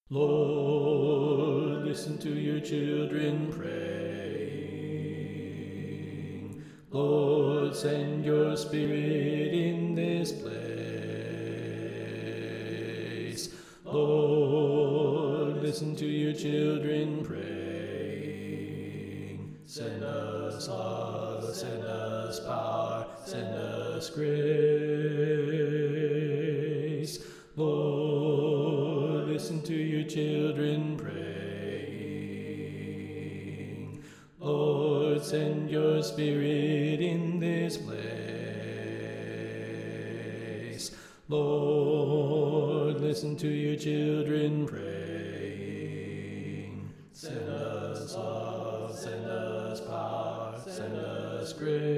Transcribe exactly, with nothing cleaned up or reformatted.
Lord, listen to your children praying. Lord, send your Spirit in this place. Lord, listen to your children praying. Send us love, send us power, send us grace. Lord, listen to your children praying. Lord, send your Spirit in this place. Lord, listen to your children praying. Send us love, send us power, send us grace.